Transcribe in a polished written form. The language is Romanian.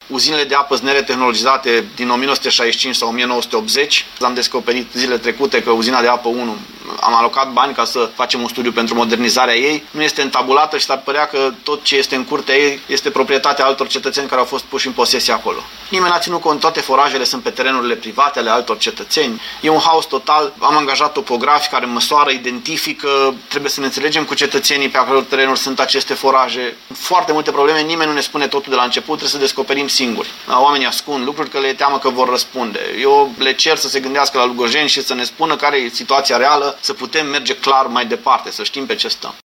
uzinele de apă netehnologizate din 1965 sau 1980. Am descoperit zilele trecute că uzina de apă 1, am alocat bani ca să facem un studiu pentru modernizarea ei, nu este întabulată și s-ar părea că tot ce este în curtea ei este proprietatea altor cetățeni care au fost puși în posesie acolo. Nimeni n-a ținut cont, toate forajele sunt pe terenurile private ale altor cetățeni. E un haos total. Am angajat topografi care măsoară, identifică, trebuie să ne înțelegem cu cetățenii pe acolo terenuri sunt aceste foraje. Foarte multe probleme, nimeni nu ne spune totul de la început, trebuie să descoperim singuri. Oamenii ascund lucruri că le e teamă că vor răspunde. Eu le cer să se gândească la Lugojeni și să ne spună care e situația reală, să putem merge clar mai departe, să știm pe ce stăm.